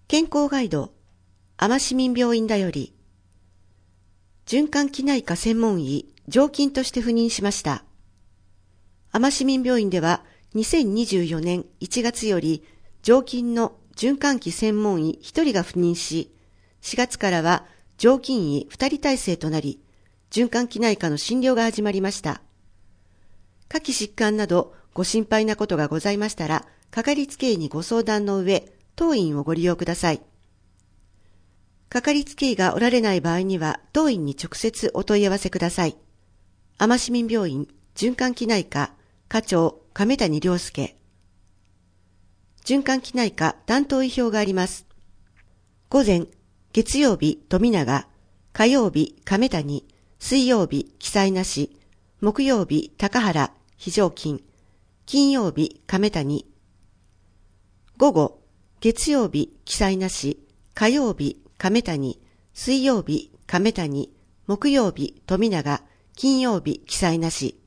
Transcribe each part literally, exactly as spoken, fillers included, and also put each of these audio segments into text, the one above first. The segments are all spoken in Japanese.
健康ガイド、あま市民病院だより、循環器内科専門医、常勤として赴任しました。あま市民病院ではにせんにじゅうよねんいちがつより常勤の循環器専門医ひとりが赴任し、しがつからは常勤医ふたり体制となり、循環器内科の診療が始まりました。下記疾患などご心配なことがございましたら、かかりつけ医にご相談の上、当院をご利用ください。かかりつけ医がおられない場合には、当院に直接お問い合わせください。あま市民病院循環器内科科長亀谷良介。循環器内科担当医表があります。午前、月曜日富永、火曜日亀谷、水曜日記載なし、木曜日高原、非常勤、金曜日亀谷。午後、月曜日記載なし、火曜日亀谷、水曜日亀谷、木曜日富永、金曜日記載なし。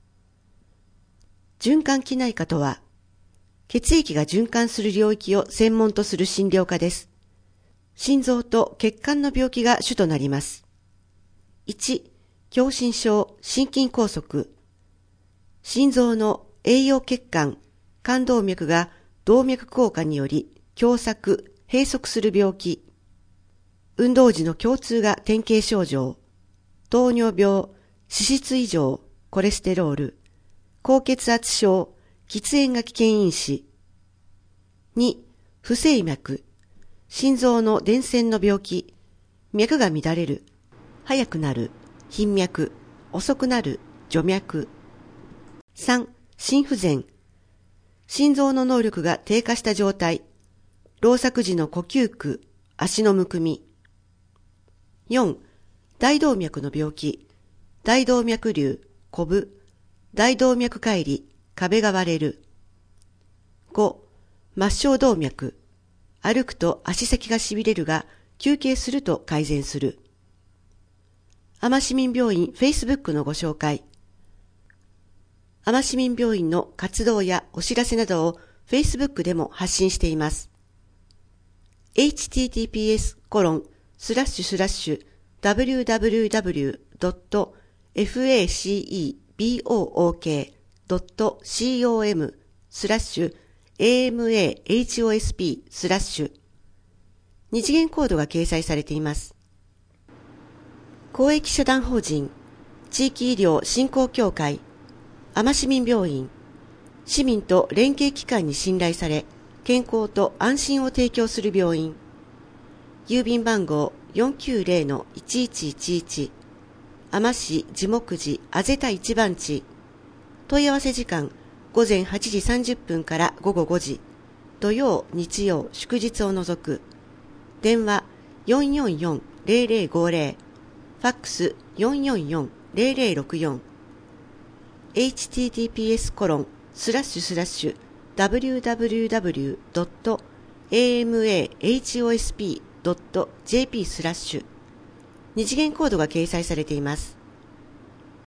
循環器内科とは、血液が循環する領域を専門とする診療科です。心臓と血管の病気が主となります。いち、狭心症、心筋梗塞。心臓の栄養血管、冠動脈が動脈硬化により狭窄、閉塞する病気。運動時の胸痛が典型症状。糖尿病、脂質異常、コレステロール、高血圧症、喫煙が危険因子。に、不整脈、心臓の伝線の病気、脈が乱れる、速くなる、頻脈、遅くなる、徐脈。さん、心不全、心臓の能力が低下した状態、老作時の呼吸苦、足のむくみ。よん、大動脈の病気、大動脈瘤、コブ、大動脈解離、壁が割れる。ご、末梢動脈、歩くと足先がしびれるが休憩すると改善する。あま市民病院 Facebook のご紹介。あま市民病院の活動やお知らせなどを Facebook でも発信しています。エイチティーティーピーエスコロンスラッシュスラッシュダブリューダブリューダブリュードットファクボードットコムスラッシュ エーエムエーエイチオーエスピー スラッシュ二次元コードが掲載されています。公益社団法人地域医療振興協会あま市民病院、市民と連携機関に信頼され健康と安心を提供する病院。郵便番号 よんきゅうゼロのいちいちいちいち あま市地木寺あぜた一番地。問い合わせ時間午前はちじさんじゅっぷんから午後ごじ、土曜、日曜、祝日を除く。電話 よんよんよんゼロゼロごゼロ、ファックス よんよんよんゼロゼロろくよん。エイチティーティーピーエスコロンスラッシュスラッシュダブリューダブリューダブリュードットエーエムエーエイチオーエスピードットジェーピー スラッシュ二次元コードが掲載されています。